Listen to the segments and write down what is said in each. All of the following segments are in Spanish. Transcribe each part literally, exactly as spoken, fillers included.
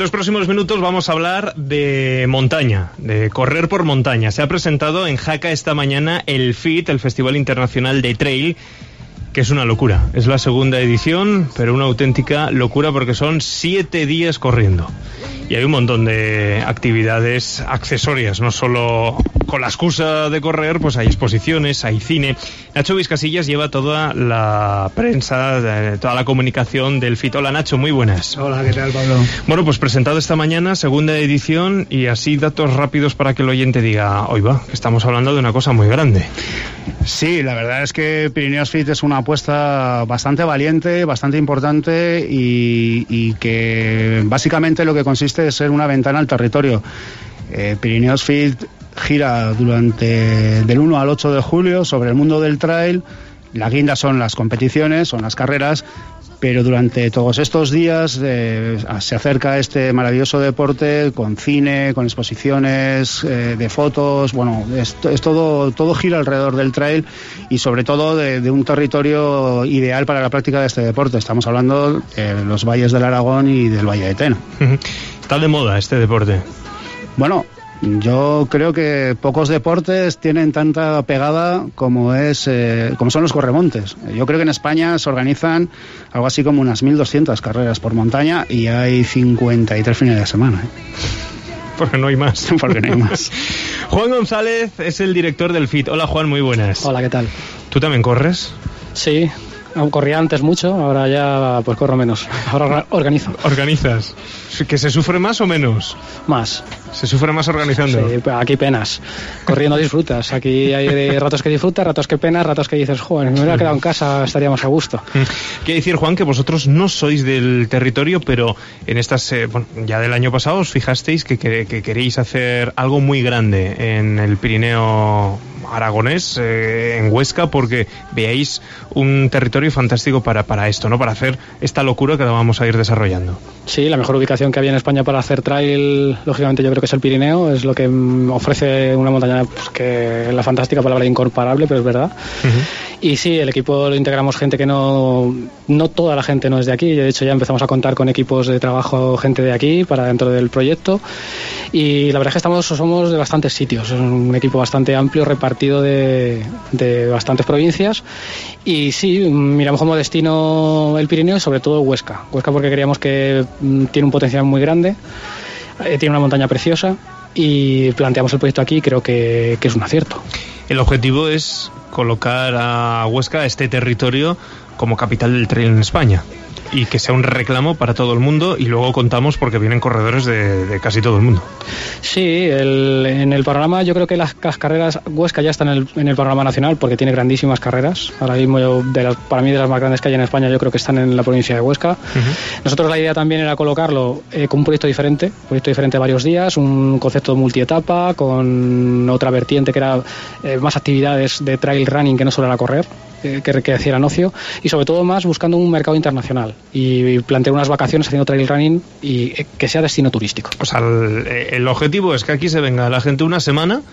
los próximos minutos vamos a hablar de montaña, de correr por montaña. Se ha presentado en Jaca esta mañana el F I T, el Festival Internacional de Trail, que es una locura. Es la segunda edición, pero una auténtica locura porque son siete días corriendo. Y hay un montón de actividades accesorias, no solo con la excusa de correr, pues hay exposiciones, hay cine. Nacho Vizcasillas lleva toda la prensa, toda la comunicación del F I T. Hola Nacho, muy buenas. Hola, ¿qué tal, Pablo? Bueno, pues presentado esta mañana, segunda edición, y así datos rápidos para que el oyente diga, hoy va, que estamos hablando de una cosa muy grande. Sí, la verdad es que Pirineos F I T es una apuesta bastante valiente, bastante importante y, y que básicamente lo que consiste es ser una ventana al territorio. Eh, Pirineos F I T gira durante del uno al ocho de julio sobre el mundo del trail. La guinda son las competiciones, son las carreras, pero durante todos estos días eh, se acerca este maravilloso deporte con cine, con exposiciones eh, de fotos. Bueno, es, es todo, todo gira alrededor del trail y sobre todo de, de un territorio ideal para la práctica de este deporte. Estamos hablando de los valles del Aragón y del Valle de Teno. Está de moda este deporte. Bueno, yo creo que pocos deportes tienen tanta pegada como es eh, como son los corremontes. Yo creo que en España se organizan algo así como unas mil doscientas carreras por montaña y hay cincuenta y tres fines de semana, ¿eh? Porque no hay más. Porque no hay más. Juan González es el director del F I T. Hola Juan, muy buenas. Hola, ¿qué tal? ¿Tú también corres? Sí. Corría antes mucho, ahora ya pues corro menos. Ahora organizo. ¿Organizas? ¿Que se sufre más o menos? Más. ¿Se sufre más organizando? Sí, aquí penas. Corriendo disfrutas. Aquí hay ratos que disfrutas, ratos que penas, ratos que dices, joder, me hubiera quedado en casa, estaríamos a gusto. Quiere decir, Juan, que vosotros no sois del territorio, pero en estas, eh, bueno, ya del año pasado os fijasteis que, que, que queréis hacer algo muy grande en el Pirineo aragonés, eh, en Huesca, porque veáis un territorio fantástico para, para esto, ¿no? Para hacer esta locura que la vamos a ir desarrollando. Sí, la mejor ubicación que había en España para hacer trail, lógicamente yo creo que es el Pirineo, es lo que ofrece una montaña, pues, que la fantástica palabra incomparable, pero es verdad. Uh-huh. Y sí, el equipo lo integramos gente que no, no toda la gente no es de aquí, de hecho ya empezamos a contar con equipos de trabajo, gente de aquí, para dentro del proyecto, y la verdad es que estamos, somos de bastantes sitios, es un equipo bastante amplio, repartido de, de bastantes provincias, y sí, miramos como destino el Pirineo y sobre todo Huesca, Huesca porque creíamos que mm, tiene un potencial muy grande, eh, tiene una montaña preciosa, y planteamos el proyecto aquí y creo que, que es un acierto. El objetivo es colocar a Huesca, este territorio, como capital del trail en España y que sea un reclamo para todo el mundo, y luego contamos porque vienen corredores de, de casi todo el mundo. Sí, el, en el panorama yo creo que las, las carreras, Huesca ya está en el, en el panorama nacional porque tiene grandísimas carreras. Ahora mismo yo, de las, para mí de las más grandes que hay en España yo creo que están en la provincia de Huesca. Uh-huh. Nosotros la idea también era colocarlo eh, con un proyecto diferente, un proyecto diferente de varios días, un concepto multietapa con otra vertiente que era eh, más actividades de trail running que no solo era correr, que, que hicieran ocio, y sobre todo más buscando un mercado internacional y plantear unas vacaciones haciendo trail running y que sea destino turístico. O sea, el, el objetivo es que aquí se venga la gente una semana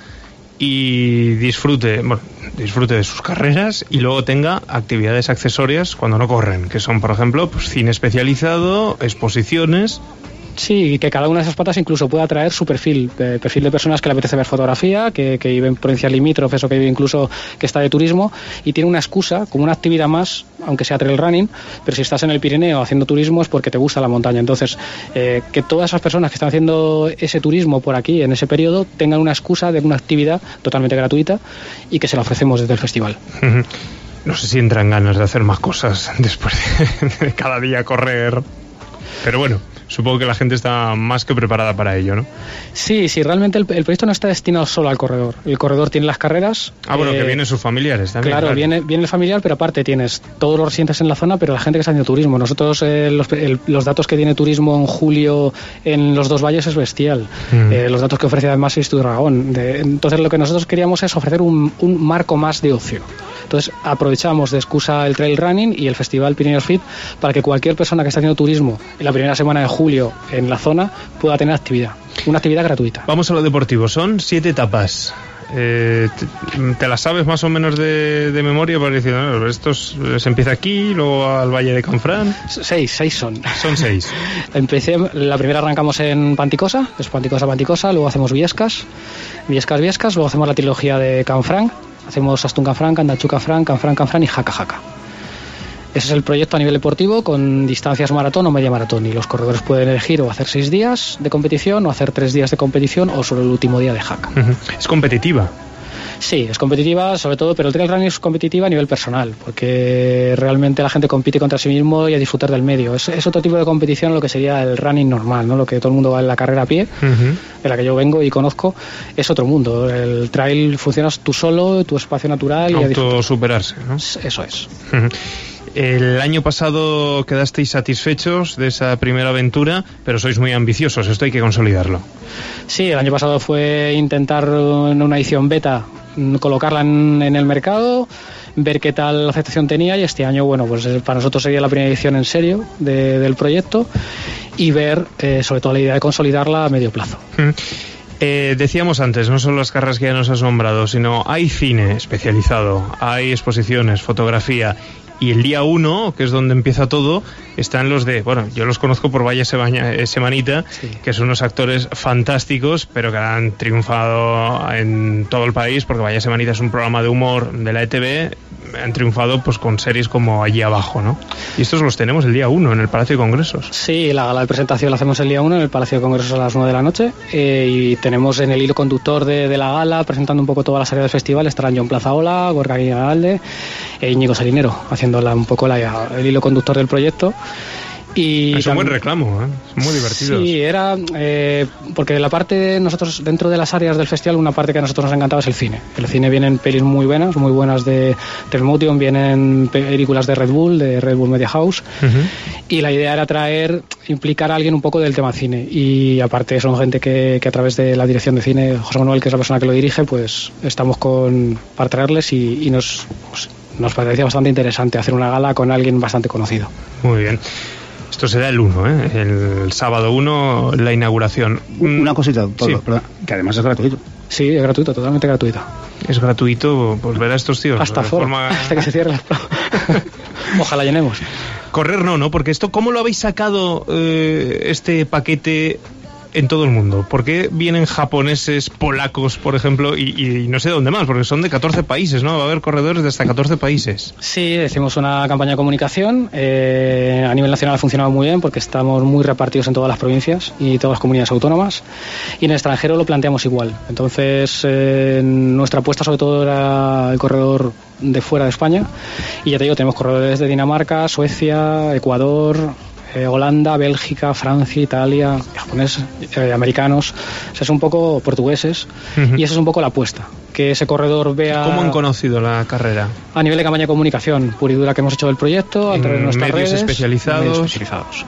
y disfrute, bueno, disfrute de sus carreras y luego tenga actividades accesorias cuando no corren, que son, por ejemplo, pues cine especializado, exposiciones. Sí, y que cada una de esas patas incluso pueda traer su perfil, de perfil de personas que le apetece ver fotografía, que, que viven en provincias limítrofes o que vive incluso que está de turismo y tiene una excusa, como una actividad más, aunque sea trail running, pero si estás en el Pirineo haciendo turismo es porque te gusta la montaña. Entonces, eh, que todas esas personas que están haciendo ese turismo por aquí en ese periodo tengan una excusa de una actividad totalmente gratuita y que se la ofrecemos desde el festival. Uh-huh. No sé si entran ganas de hacer más cosas después de, de cada día correr, pero bueno, supongo que la gente está más que preparada para ello, ¿no? Sí, sí, realmente el, el proyecto no está destinado solo al corredor. El corredor tiene las carreras. Ah, bueno, eh, que vienen sus familiares también. Claro, claro. Viene, viene el familiar, pero aparte tienes todos los residentes en la zona, pero la gente que está haciendo turismo. Nosotros, eh, los, el, los datos que tiene turismo en julio en los dos valles es bestial. Mm. Eh, los datos que ofrece además Istu y Dragón. De, entonces, lo que nosotros queríamos es ofrecer un, un marco más de ocio. Entonces, aprovechamos de excusa el trail running y el festival Pirineos F I T para que cualquier persona que está haciendo turismo en la primera semana de julio en la zona pueda tener actividad, una actividad gratuita. Vamos a lo deportivo, son siete etapas. Eh, te, ¿Te la sabes más o menos de, de memoria? Para decir, no, esto se empieza aquí, luego al Valle de Canfranc. Seis, seis son. Son seis. Empecé, la primera arrancamos en Panticosa, es Panticosa, Panticosa, luego hacemos Viescas, Viescas, Viescas, luego hacemos la trilogía de Canfranc, hacemos Astún Canfranc, Candachu Canfranc, Canfranc, Canfranc y Jaca Jaca. Ese es el proyecto a nivel deportivo con distancias maratón o media maratón, y los corredores pueden elegir o hacer seis días de competición o hacer tres días de competición o solo el último día de Jaca. Uh-huh. ¿Es competitiva? Sí, es competitiva sobre todo, pero el trail running es competitiva a nivel personal, porque realmente la gente compite contra sí mismo y a disfrutar del medio. Es, es otro tipo de competición a lo que sería el running normal, ¿no? Lo que todo el mundo va en la carrera a pie, uh-huh. de la que yo vengo y conozco, es otro mundo. El trail funcionas tú solo, tu espacio natural. Autosuperarse, ¿no? Eso es. Uh-huh. El año pasado quedasteis satisfechos de esa primera aventura, pero sois muy ambiciosos, esto hay que consolidarlo. Sí, el año pasado fue intentar en una edición beta colocarla en, en el mercado, ver qué tal aceptación tenía, y este año, bueno, pues para nosotros sería la primera edición en serio de, del proyecto, y ver eh, sobre todo la idea de consolidarla a medio plazo. Mm. Eh, decíamos antes, no solo las carreras que ya nos has nombrado, sino hay cine especializado, hay exposiciones, fotografía. Y el día uno, que es donde empieza todo, están los de, bueno, yo los conozco por Vaya Semanita, sí. que son unos actores fantásticos, pero que han triunfado en todo el país, porque Vaya Semanita es un programa de humor de la E T V, han triunfado pues con series como Allí Abajo, ¿no? Y estos los tenemos el día uno en el Palacio de Congresos. Sí, la gala de presentación la hacemos el día uno en el Palacio de Congresos a las nueve de la noche, eh, y tenemos en el hilo conductor de, de la gala, presentando un poco todas las áreas del festival, estarán John Plazaola, Gorka Guinalde e Íñigo Salinero, haciendo La, un poco la, el hilo conductor del proyecto. Y es un buen reclamo, ¿eh? Es muy divertido. Sí, era eh, porque la parte nosotros dentro de las áreas del festival, una parte que a nosotros nos ha encantado es el cine. El cine vienen pelis muy buenas, muy buenas de Motion, vienen películas de Red Bull, de Red Bull Media House, uh-huh. y la idea era traer, implicar a alguien un poco del tema cine, y aparte son gente que, que a través de la dirección de cine, José Manuel, que es la persona que lo dirige, pues estamos con para traerles y, y nos pues, nos parecía bastante interesante hacer una gala con alguien bastante conocido. Muy bien. Esto será el uno, ¿eh? El sábado uno, la inauguración. Una cosita, Pablo, sí. Perdón, que además es gratuito. Sí, es gratuito, totalmente gratuito. Es gratuito, pues ver a estos tíos. Hasta, for, forma... hasta que se cierre las pruebas. Ojalá llenemos. Correr no, ¿no? Porque esto, ¿cómo lo habéis sacado eh, este paquete en todo el mundo? ¿Por qué vienen japoneses, polacos, por ejemplo, y, y no sé dónde más? Porque son de catorce países, ¿no? Va a haber corredores de hasta catorce países. Sí, hicimos una campaña de comunicación. Eh, a nivel nacional ha funcionado muy bien porque estamos muy repartidos en todas las provincias y todas las comunidades autónomas. Y en el extranjero lo planteamos igual. Entonces, eh, nuestra apuesta sobre todo era el corredor de fuera de España. Y ya te digo, tenemos corredores de Dinamarca, Suecia, Ecuador, Eh, Holanda, Bélgica, Francia, Italia, japoneses, eh, americanos, o sea, son un poco portugueses, uh-huh. y esa es un poco la apuesta, que ese corredor vea... ¿Cómo han conocido la carrera? A nivel de campaña de comunicación pura y dura que hemos hecho del proyecto, a través de nuestras medios redes, especializados. medios especializados.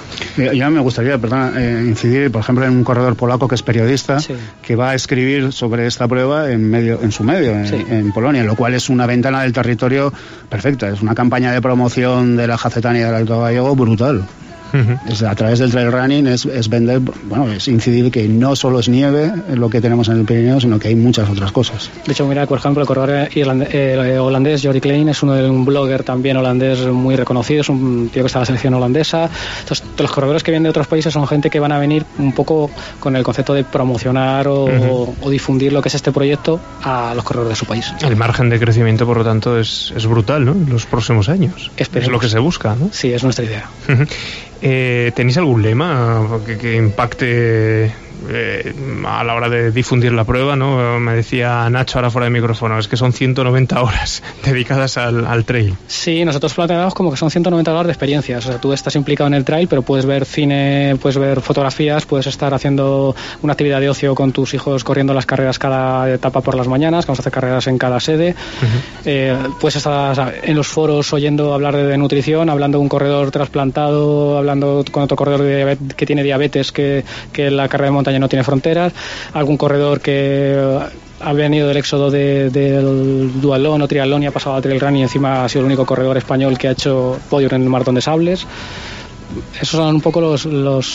Ya me gustaría, perdón, eh, incidir, por ejemplo, en un corredor polaco que es periodista, sí. que va a escribir sobre esta prueba en medio, en su medio, en, sí. en Polonia, lo cual es una ventana del territorio perfecta. Es una campaña de promoción de la Jacetania y del Alto Gallego brutal. Uh-huh. Es, a través del trail running es, es vender, bueno, es incidir que no solo es nieve lo que tenemos en el Pirineo, sino que hay muchas otras cosas. De hecho, mira, por ejemplo, el corredor irlandés, eh, holandés Jordi Klein es uno de un blogger también holandés muy reconocido, es un tío que está en la selección holandesa. Entonces, los corredores que vienen de otros países son gente que van a venir un poco con el concepto de promocionar o, uh-huh. o difundir lo que es este proyecto a los corredores de su país. El margen de crecimiento, por lo tanto, es, es brutal, ¿no? En los próximos años. Esperemos. Es lo que se busca, ¿no? Sí, es nuestra idea. Uh-huh. Eh, ¿Tenéis algún lema que, que impacte eh, a la hora de difundir la prueba, ¿no? Me decía Nacho ahora fuera de micrófono, es que son ciento noventa horas dedicadas al, al trail. Sí, nosotros planteamos como que son ciento noventa horas de experiencias. O sea, tú estás implicado en el trail, pero puedes ver cine, puedes ver fotografías, puedes estar haciendo una actividad de ocio con tus hijos corriendo las carreras cada etapa por las mañanas, vamos a hacer carreras en cada sede. Uh-huh. Eh, puedes estar en los foros oyendo hablar de, de nutrición, hablando de un corredor trasplantado, hablando con otro corredor de diabetes, que tiene diabetes, que, que la carrera de montaña no tiene fronteras, algún corredor que ha venido del éxodo de, del dualón o triatlón y ha pasado a trail running y encima ha sido el único corredor español que ha hecho podio en el maratón de sables. Esos son un poco los, los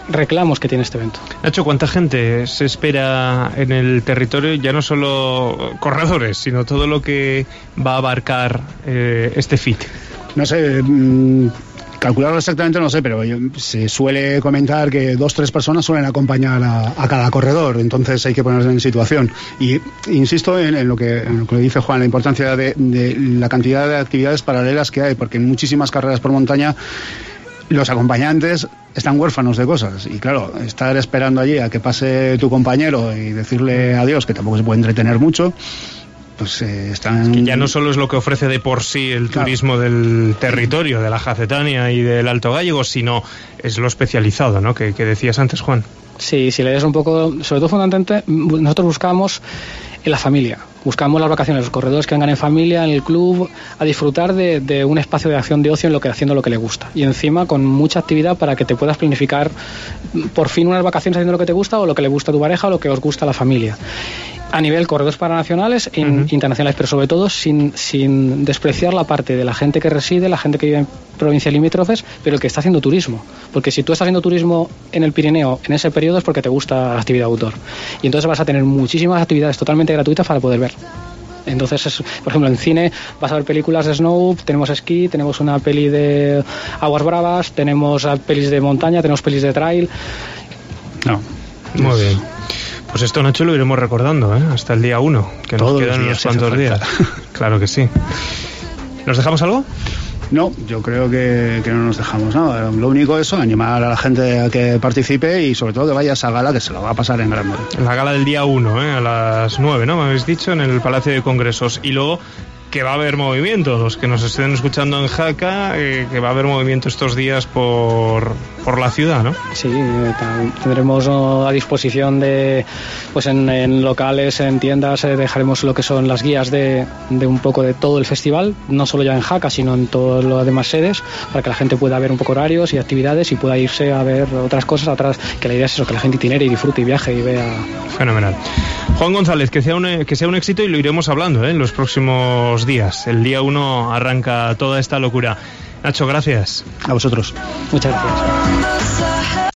reclamos que tiene este evento. Nacho, ¿cuánta gente se espera en el territorio? Ya no solo corredores, sino todo lo que va a abarcar eh, este F I T. No sé, mmm, calcularlo exactamente no sé, pero yo, se suele comentar que dos, tres personas suelen acompañar a, a cada corredor, entonces hay que ponerse en situación. Y insisto en, en, lo, que, en lo que dice Juan, la importancia de, de la cantidad de actividades paralelas que hay, porque en muchísimas carreras por montaña los acompañantes están huérfanos de cosas y claro, estar esperando allí a que pase tu compañero y decirle adiós, que tampoco se puede entretener mucho, pues eh, están... Es que ya no solo es lo que ofrece de por sí el claro. turismo del territorio, de la Jacetania y del Alto Gállego, sino es lo especializado, ¿no? Que, que decías antes, Juan. Sí, si lees un poco, sobre todo fundamentalmente, nosotros buscamos en la familia, buscamos las vacaciones, los corredores que vengan en familia, en el club, a disfrutar de, de un espacio de acción de ocio en lo que haciendo lo que le gusta y encima con mucha actividad para que te puedas planificar por fin unas vacaciones haciendo lo que te gusta o lo que le gusta a tu pareja o lo que os gusta a la familia. A nivel corredores paranacionales e uh-huh. internacionales, pero sobre todo sin, sin despreciar la parte de la gente que reside, la gente que vive en provincias limítrofes, pero el que está haciendo turismo. Porque si tú estás haciendo turismo en el Pirineo en ese periodo es porque te gusta la actividad outdoor. Y entonces vas a tener muchísimas actividades totalmente gratuitas para poder ver. Entonces, es, por ejemplo, en cine vas a ver películas de snow, tenemos esquí, tenemos una peli de aguas bravas, tenemos pelis de montaña, tenemos pelis de trail. No, muy bien. Pues esto, Nacho, lo iremos recordando, ¿eh? Hasta el día uno, que nos Todos quedan unos cuantos días. Claro que sí. ¿Nos dejamos algo? No, yo creo que, que no nos dejamos nada. Lo único es eso, animar a la gente a que participe y sobre todo que vaya a esa gala que se lo va a pasar en grande. La gala del día uno, ¿eh? A las nueve, ¿no? Me habéis dicho, en el Palacio de Congresos. Y luego que va a haber movimiento, los que nos estén escuchando en Jaca, eh, que va a haber movimiento estos días por, por la ciudad, ¿no? Sí, tendremos a disposición de, pues en, en locales, en tiendas, eh, dejaremos lo que son las guías de, de un poco de todo el festival, no solo ya en Jaca, sino en todas las demás sedes, para que la gente pueda ver un poco horarios y actividades y pueda irse a ver otras cosas atrás, que la idea es eso, que la gente itinere y disfrute y viaje y vea. Fenomenal. Juan González, que sea un, que sea un éxito y lo iremos hablando, ¿eh? En los próximos días. El día uno arranca toda esta locura. Nacho, gracias. A vosotros. Muchas gracias.